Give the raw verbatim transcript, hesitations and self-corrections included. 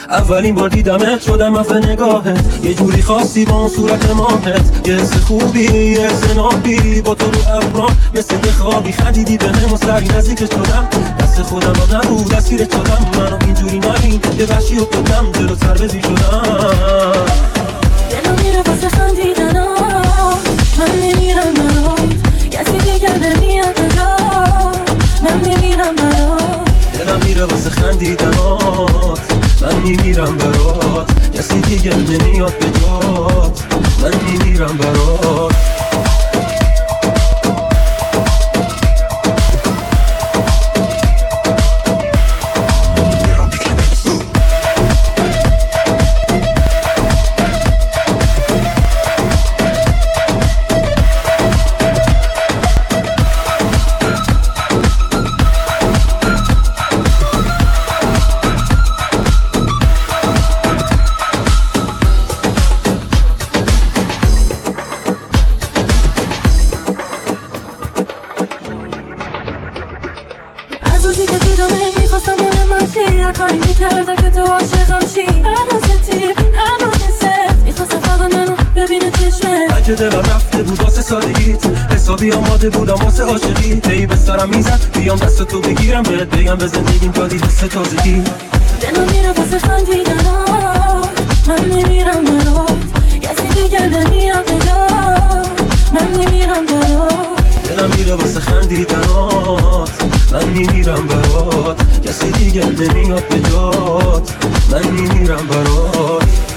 اولین بار دیدمت شدم افت نگاهت، یه جوری خاصی با اون صورت ماهت، یه حس خوبی یه حس نابی با تو رو ابرام مثل یه خوابی خندیدی به هم و سری نزدیکت شدم، دست خودم رو نبود دستگیرت شدم، منو اینجوری نبین یه وحشی افتادم جلو سربزی شدم. دلم میره واسه خندیدنات، من میمیرم برات، کسی دیگه نمیاد بجات، من میمیرم برات. دلم میره واسه خندیدنات، من میمیرم برات، کسی دیگه نمیاد بجات، من میمیرم برات. از روزی که دیدمت میخواستم مونه منشی، هر کاری میکردم که تو عاشقم شی، هر روز تیر هر روز سفت میخواستم فقط منو ببینه چشمت. اگه دلم رفته بود واسه سادگیت، حسابی آماده بودم واسه عاشقی، هی به سرم میزد بیام دست تو بگیرم بهت بگم به زندگیم دادی حس تازگی. دلم میره واسه خندیدنات، من میمیرم برات، کسی دیگه نمیاد بجات، من میمیرم برات. دلم میره واسه خندیدنات، من میمیرم برات، کسی دیگه نمیاد بجات، من میمیرم برات.